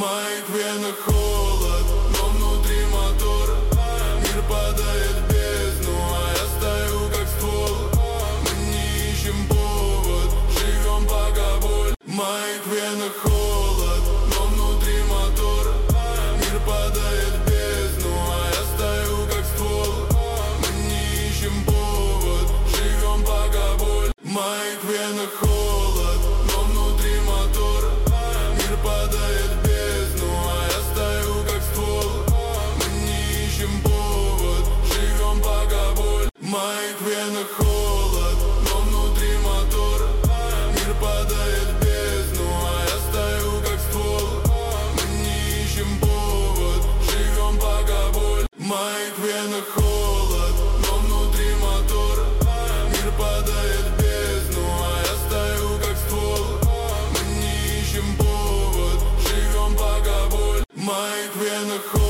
моих венах холод, но внутри мотора мир падает в бездну, а я стою как ствол. Мы не ищем повод, живем пока боль. В моих венах холод, но внутри мотора мир падает в бездну, а я стою как ствол. Мы не ищем повод, живем пока боль. В моих венах холод, но внутри мотора мир падает в бездну, а я стою как ствол. Мы не ищем повод, живем пока боль. В моих венах холод, но внутри мотора мир падает в бездну, а я стою как ствол. Мы не ищем повод, живем пока боль. В моих венах холод, но внутри мотора мир падает в бездну, а я стою как ствол. Мы не ищем повод, живем пока боль. В моих венах холод.